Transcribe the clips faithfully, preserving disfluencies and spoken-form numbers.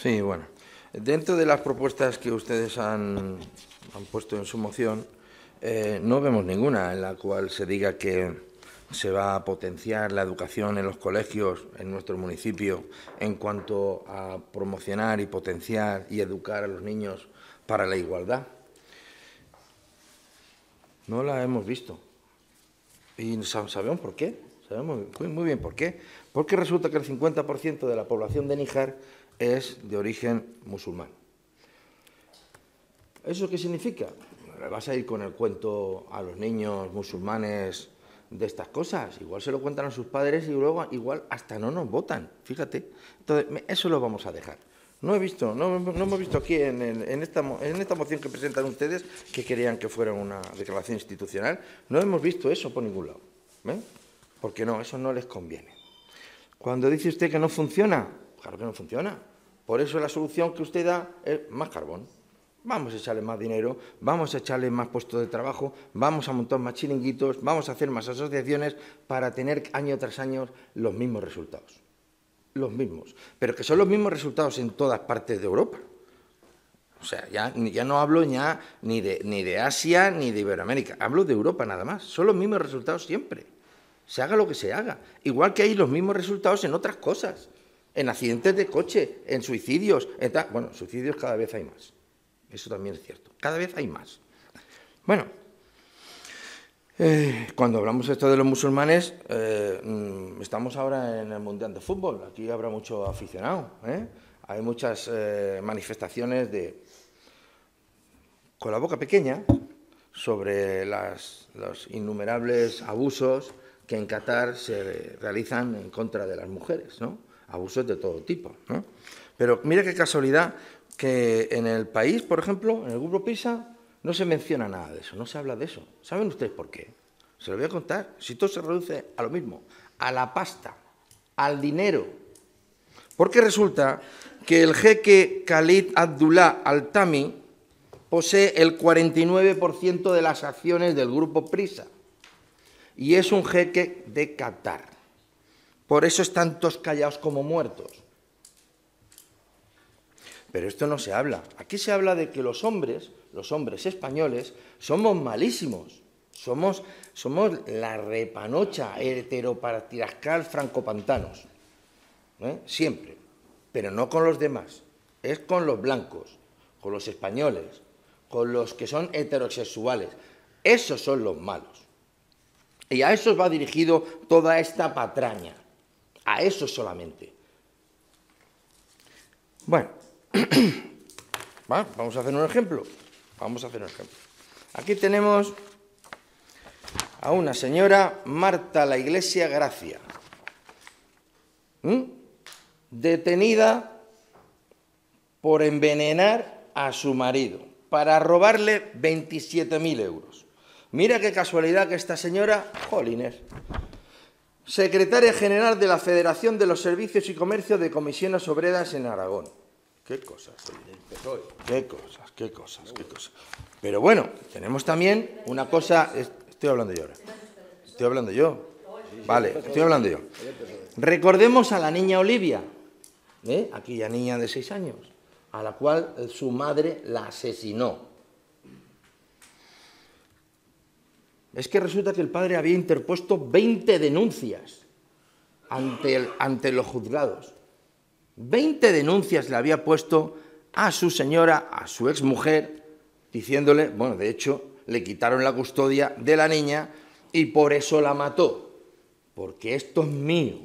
Sí, bueno. Dentro de las propuestas que ustedes han, han puesto en su moción, eh, no vemos ninguna en la cual se diga que se va a potenciar la educación en los colegios en nuestro municipio en cuanto a promocionar y potenciar y educar a los niños para la igualdad. No la hemos visto. Y sabemos por qué. Sabemos muy bien por qué. Porque resulta que el cincuenta por ciento de la población de Níjar es de origen musulmán. ¿Eso qué significa? ¿Le vas a ir con el cuento a los niños musulmanes de estas cosas? Igual se lo cuentan a sus padres y luego igual hasta no nos votan, fíjate. Entonces, eso lo vamos a dejar. No he visto, no, no hemos visto aquí en, en, esta, en esta moción que presentan ustedes que querían que fuera una declaración institucional, no hemos visto eso por ningún lado. ¿Eh? Porque no, eso no les conviene. Cuando dice usted que no funciona, claro que no funciona. Por eso la solución que usted da es más carbón. Vamos a echarle más dinero, vamos a echarle más puestos de trabajo, vamos a montar más chiringuitos, vamos a hacer más asociaciones para tener año tras año los mismos resultados. Los mismos. Pero que son los mismos resultados en todas partes de Europa. O sea, ya, ya no hablo ya ni de, ni de Asia ni de Iberoamérica. Hablo de Europa nada más. Son los mismos resultados siempre. Se haga lo que se haga. Igual que hay los mismos resultados en otras cosas. En accidentes de coche, en suicidios. En tal. Bueno, suicidios cada vez hay más. Eso también es cierto. Cada vez hay más. Bueno, eh, cuando hablamos esto de los musulmanes, eh, estamos ahora en el Mundial de Fútbol. Aquí habrá mucho aficionado. ¿eh? Hay muchas eh, manifestaciones de, con la boca pequeña sobre las, los innumerables abusos que en Qatar se realizan en contra de las mujeres, ¿no? Abusos de todo tipo, ¿no? Pero mira qué casualidad que en el país, por ejemplo, en el Grupo PISA, no se menciona nada de eso, no se habla de eso. ¿Saben ustedes por qué? Se lo voy a contar. Si todo se reduce a lo mismo, a la pasta, al dinero. Porque resulta que el jeque Khalid Abdullah Al-Thani posee el cuarenta y nueve por ciento de las acciones del Grupo PRISA. Y es un jeque de Qatar. Por eso están todos callados como muertos. Pero esto no se habla. Aquí se habla de que los hombres, los hombres españoles, somos malísimos. Somos, somos la repanocha heteropatriarcal francopantanos. ¿Eh? Siempre. Pero no con los demás. Es con los blancos, con los españoles, con los que son heterosexuales. Esos son los malos. Y a esos va dirigido toda esta patraña. A esos solamente. Bueno. Vamos a hacer un ejemplo. Vamos a hacer un ejemplo. Aquí tenemos a una señora, Marta La Iglesia Gracia, ¿Mm? detenida por envenenar a su marido para robarle veintisiete mil euros. Mira qué casualidad que esta señora, jolines, secretaria general de la Federación de los Servicios y Comercio de Comisiones Obreras en Aragón. Qué cosas, qué cosas, qué cosas, qué cosas. Pero bueno, tenemos también una cosa. Estoy hablando yo ahora. Estoy hablando yo. Vale, estoy hablando yo. Recordemos a la niña Olivia, ¿eh? aquella niña de seis años, a la cual su madre la asesinó. Es que resulta que el padre había interpuesto veinte denuncias ante, el, ante los juzgados. veinte denuncias le había puesto a su señora, a su exmujer, diciéndole, bueno, de hecho, le quitaron la custodia de la niña y por eso la mató, porque esto es mío.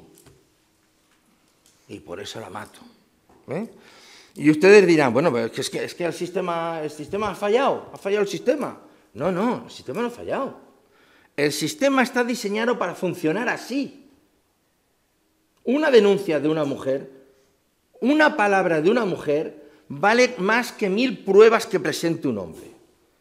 Y por eso la mato. ¿Eh? Y ustedes dirán, bueno, es que, es que, es que el, sistema, el sistema ha fallado, ha fallado el sistema. No, no, el sistema no ha fallado. El sistema está diseñado para funcionar así. Una denuncia de una mujer, una palabra de una mujer, vale más que mil pruebas que presente un hombre.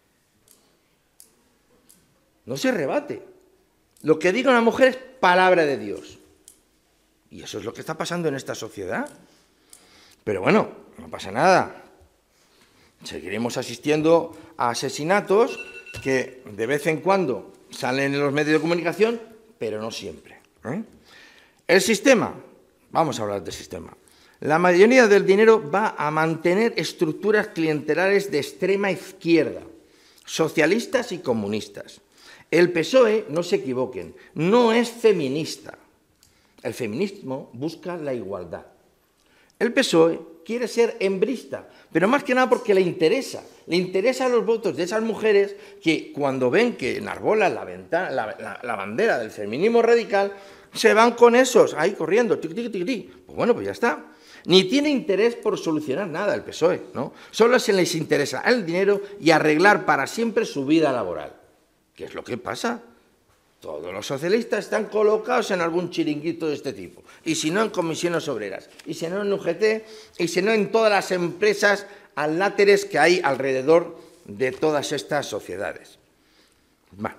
No se rebate. Lo que diga una mujer es palabra de Dios. Y eso es lo que está pasando en esta sociedad. Pero bueno, no pasa nada. Seguiremos asistiendo a asesinatos que de vez en cuando salen en los medios de comunicación, pero no siempre. ¿eh? El sistema, vamos a hablar del sistema. La mayoría del dinero va a mantener estructuras clientelares de extrema izquierda, socialistas y comunistas. El P S O E, no se equivoquen, no es feminista. El feminismo busca la igualdad. El P S O E quiere ser hembrista, pero más que nada porque le interesa. Le interesan los votos de esas mujeres que cuando ven que enarbolan la, ventana, la, la, la bandera del feminismo radical, se van con esos, ahí corriendo, tic, tic, tic, tic. Pues bueno, pues ya está. Ni tiene interés por solucionar nada el P S O E, ¿no? Solo se les interesa el dinero y arreglar para siempre su vida laboral. ¿Qué es lo que pasa? Todos los socialistas están colocados en algún chiringuito de este tipo. Y si no, en comisiones obreras. Y si no, en U G T. Y si no, en todas las empresas aláteres que hay alrededor de todas estas sociedades. Bueno.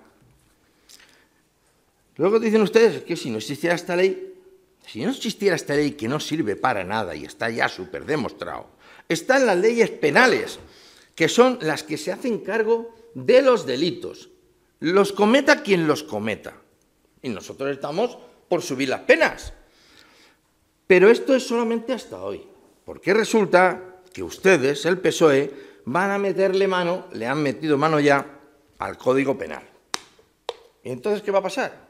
Luego dicen ustedes que si no existiera esta ley, si no existiera esta ley que no sirve para nada y está ya súper demostrado, están las leyes penales, que son las que se hacen cargo de los delitos. Los cometa quien los cometa. Y nosotros estamos por subir las penas. Pero esto es solamente hasta hoy. Porque resulta que ustedes, el P S O E, van a meterle mano, le han metido mano ya al Código Penal. ¿Y entonces qué va a pasar?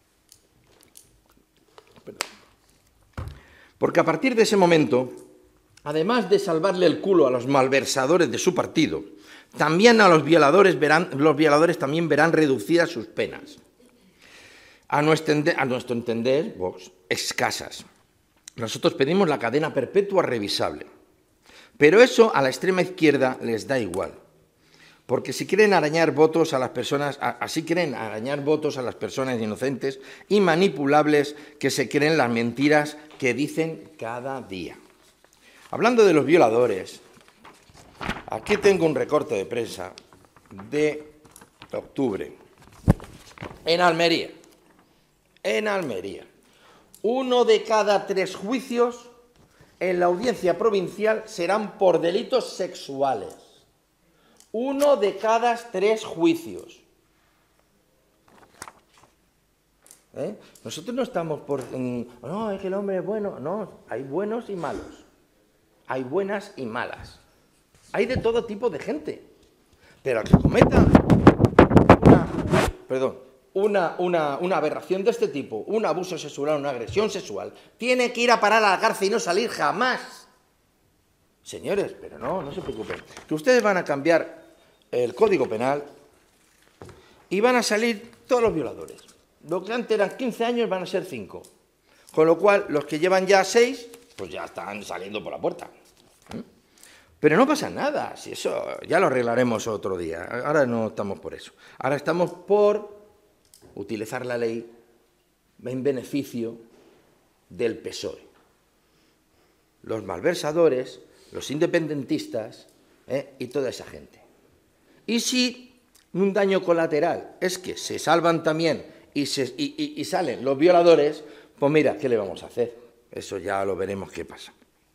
Perdón. Porque a partir de ese momento, además de salvarle el culo a los malversadores de su partido, también a los violadores, verán, los violadores también verán reducidas sus penas. A nuestro, a nuestro entender, Vox, escasas. Nosotros pedimos la cadena perpetua revisable. Pero eso a la extrema izquierda les da igual. Porque si quieren arañar votos a las personas, así quieren arañar votos a las personas inocentes y manipulables que se creen las mentiras que dicen cada día. Hablando de los violadores, aquí tengo un recorte de prensa de octubre, en Almería, en Almería. Uno de cada tres juicios en la audiencia provincial serán por delitos sexuales. Uno de cada tres juicios. ¿Eh? Nosotros no estamos por... No, es que el hombre es bueno. No, hay buenos y malos. Hay buenas y malas. Hay de todo tipo de gente. Pero al que cometa una, perdón, una, una, una aberración de este tipo, un abuso sexual, una agresión sexual, tiene que ir a parar a la cárcel y no salir jamás. Señores, pero no, no se preocupen. Que ustedes van a cambiar el Código Penal y van a salir todos los violadores. Lo que antes eran quince años van a ser cinco. Con lo cual, los que llevan ya seis, pues ya están saliendo por la puerta. ¿Eh? Pero no pasa nada, si eso ya lo arreglaremos otro día. Ahora no estamos por eso. Ahora estamos por utilizar la ley en beneficio del P S O E. Los malversadores, los independentistas ¿eh? y toda esa gente. Y si un daño colateral es que se salvan también y, se, y, y, y salen los violadores, pues mira, ¿qué le vamos a hacer? Eso ya lo veremos qué pasa.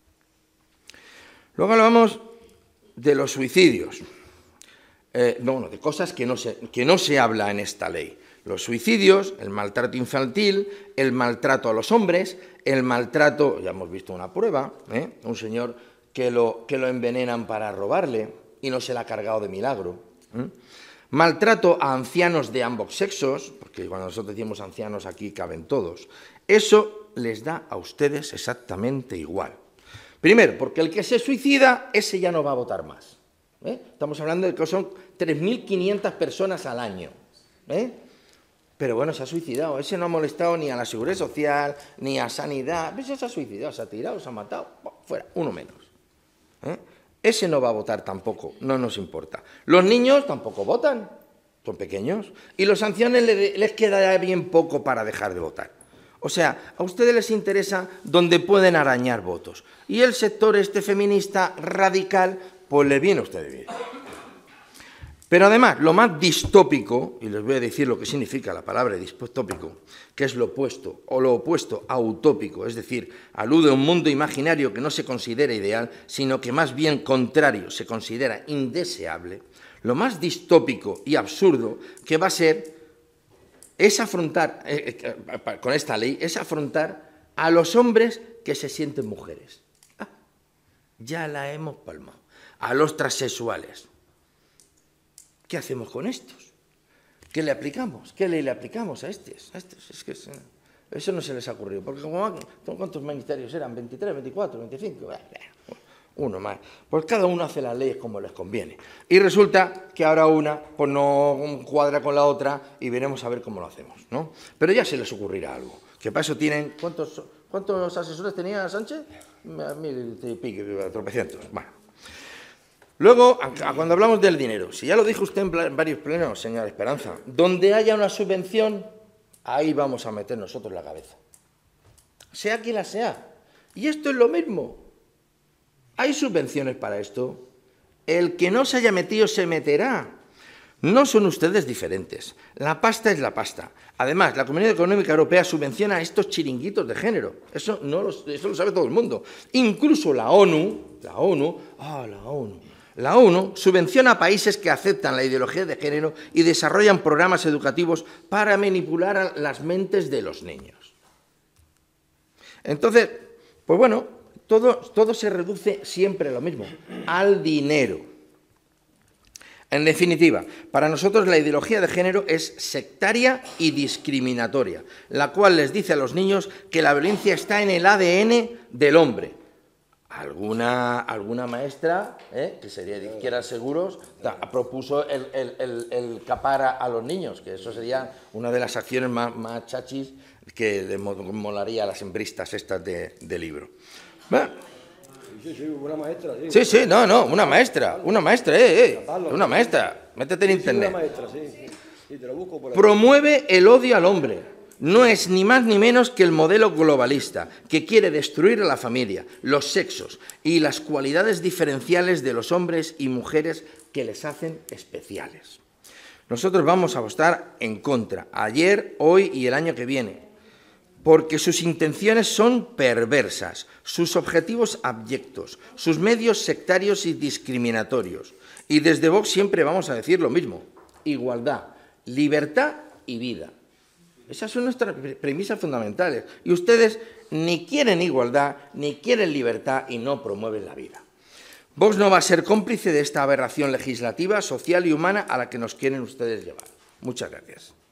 Luego hablamos de los suicidios. Eh, bueno, de cosas que no, se, que no se habla en esta ley. Los suicidios, el maltrato infantil, el maltrato a los hombres, el maltrato, ya hemos visto una prueba, ¿eh? un señor que lo, que lo envenenan para robarle y no se la ha cargado de milagro. ¿eh? Maltrato a ancianos de ambos sexos, porque cuando nosotros decimos ancianos aquí caben todos, eso les da a ustedes exactamente igual. Primero, porque el que se suicida, ese ya no va a votar más. ¿eh? Estamos hablando de que son tres mil quinientas personas al año. ¿eh? Pero bueno, se ha suicidado. Ese no ha molestado ni a la Seguridad Social, ni a Sanidad. Ese se ha suicidado, se ha tirado, se ha matado. Bueno, fuera, uno menos. ¿eh? Ese no va a votar tampoco, no nos importa. Los niños tampoco votan, son pequeños. Y los ancianos les, les queda bien poco para dejar de votar. O sea, a ustedes les interesa donde pueden arañar votos. Y el sector este feminista radical, pues le viene a ustedes bien. Pero además, lo más distópico, y les voy a decir lo que significa la palabra distópico, que es lo opuesto, o lo opuesto a utópico, es decir, alude a un mundo imaginario que no se considera ideal, sino que más bien contrario, se considera indeseable, lo más distópico y absurdo que va a ser es afrontar, eh, eh, con esta ley, es afrontar a los hombres que se sienten mujeres. ya la hemos palmado. A los transexuales. ¿Qué hacemos con estos? ¿Qué le aplicamos? ¿Qué ley le aplicamos a estos? A estos? Es que es, eso no se les ha ocurrido. Porque como, ¿cuántos ministerios eran? ¿veintitrés, veinticuatro, veinticinco? Uno más. Pues cada uno hace las leyes como les conviene. Y resulta que ahora una pues no cuadra con la otra y veremos a ver cómo lo hacemos, ¿no? Pero ya se les ocurrirá algo. Que para eso tienen... ¿Cuántos, cuántos asesores tenía Sánchez? Mil y pico, tropecientos. Bueno. Luego, cuando hablamos del dinero, si ya lo dijo usted en varios plenos, señora Esperanza, donde haya una subvención, ahí vamos a meter nosotros la cabeza. Sea quien la sea. Y esto es lo mismo. Hay subvenciones para esto. El que no se haya metido se meterá. No son ustedes diferentes. La pasta es la pasta. Además, la Comunidad Económica Europea subvenciona estos chiringuitos de género. Eso, no lo, eso lo sabe todo el mundo. Incluso la ONU, la ONU, ah, la ONU, la ONU subvenciona a países que aceptan la ideología de género y desarrollan programas educativos para manipular a las mentes de los niños. Entonces, pues bueno, todo, todo se reduce siempre a lo mismo, al dinero. En definitiva, para nosotros la ideología de género es sectaria y discriminatoria, la cual les dice a los niños que la violencia está en el A D N del hombre. Alguna, alguna maestra, ¿eh? que sería de izquierdas seguros, da, propuso el, el, el, el capar a, a los niños, que eso sería una de las acciones más, más chachis que le molaría a las hembristas estas de, de libro. ¿Va? Sí, sí, una maestra, sí. Sí, sí, no, no, una maestra, una maestra, eh, eh, una maestra, métete en internet. Sí, una maestra, sí, sí, te lo busco por ahí. Promueve el odio al hombre. No es ni más ni menos que el modelo globalista, que quiere destruir a la familia, los sexos y las cualidades diferenciales de los hombres y mujeres que les hacen especiales. Nosotros vamos a votar en contra, ayer, hoy y el año que viene, porque sus intenciones son perversas, sus objetivos abyectos, sus medios sectarios y discriminatorios. Y desde Vox siempre vamos a decir lo mismo, igualdad, libertad y vida. Esas son nuestras premisas fundamentales. Y ustedes ni quieren igualdad, ni quieren libertad y no promueven la vida. Vox no va a ser cómplice de esta aberración legislativa, social y humana a la que nos quieren ustedes llevar. Muchas gracias.